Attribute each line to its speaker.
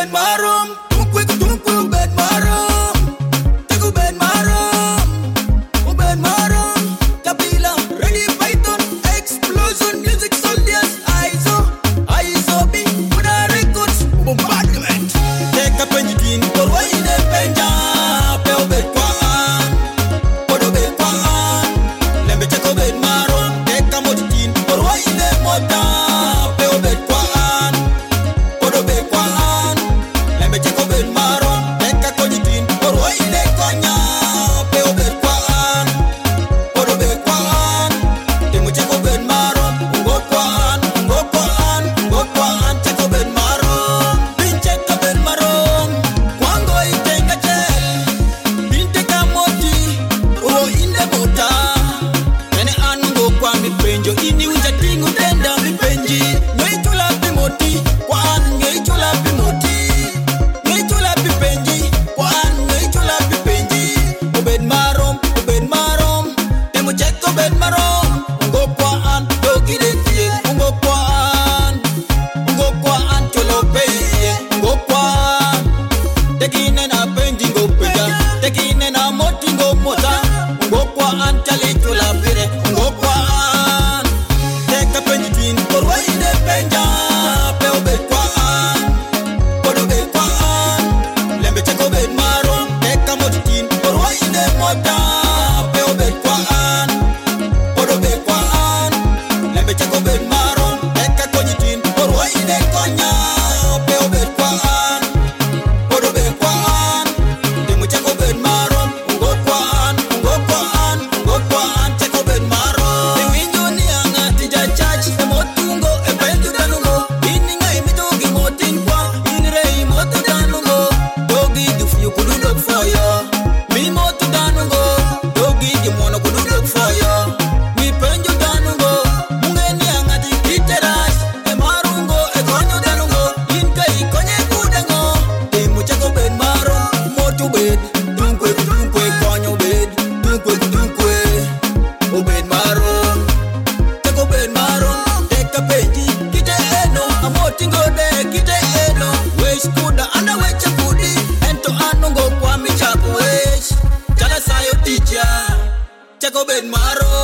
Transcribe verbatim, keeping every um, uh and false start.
Speaker 1: bed marum, tunkwe tunkwe bed marum, take a bed marum, oh bed marum, Tabila, ready python, explosion, music soldiers, I saw, I saw be, put a records, bombardment. Take a penjitin, or why the penja, peo bed kwaan, podo bed kwaan, lembe take a bed marum, take a mojitin, or why the mota, peo bed kwaan, podo bed kwaan, lembe take a bed marum, take a konjitin, or why the konya, peo bed kwaan, podo bed kwaan, temu take a bed marum, go kwaan, go kwaan, go kwaan, take a bed marum, bin take a bed marum, kwango itenga gel, bin take a moti, oh in the mota, ene anu go kwa mi penjo, ini uja tingu tenda mi penji, ngei chula pi moti, kwaan ngei chula pi moti, ngei chula pi penji, kwaan ngei chula pi penji, obed marum, obed marum, temu check obed marum, ngo kwaan, dogi de tie, ngo kwaan, ngo kwaan cholo peye, ngo kwaan, tekine na penji ngo peja, tekine na moti ngo mota, ngo kwaan chale chula pire, ngo kwaan, teka penji tin, korwa ine penja, pe obed kwaan, podo bed kwaan, lembe cheko bed marum, teka moti tin, korwa ine mota, pe obed kwaan, podo bed kwaan, lembe cheko bed marum, teka konyi tin, korwa ine konya, pe obed kwaan, podo bed kwaan, temu cheko bed marum, ngo kwaan, ngo kwaan, ngo kwaan, cheko bed marum. Te winjo ni angati ja chach, e motungo, e penju danungo, ini ngai mitogi motin kwa, ini rei motu danungo, dogi dufiu kudu dog for ya, mi motu danungo, dogi jimono kudu dog for ya, mi penju danungo, mungeni angati kiteras, e marungo, e konyo danungo, in kai konye kudengo, temu cheko bed marum, motu bed, tunkwe tunkwe konyo bed, tunkwe tunkwe, obed marum. Take a bed marum, take a penji, kite eno, amoti ngode, kite eno, wesh kuda, anda wecha kudi, ento anungo kwa michapu wesh, chala sayo teacher, take a bed marum.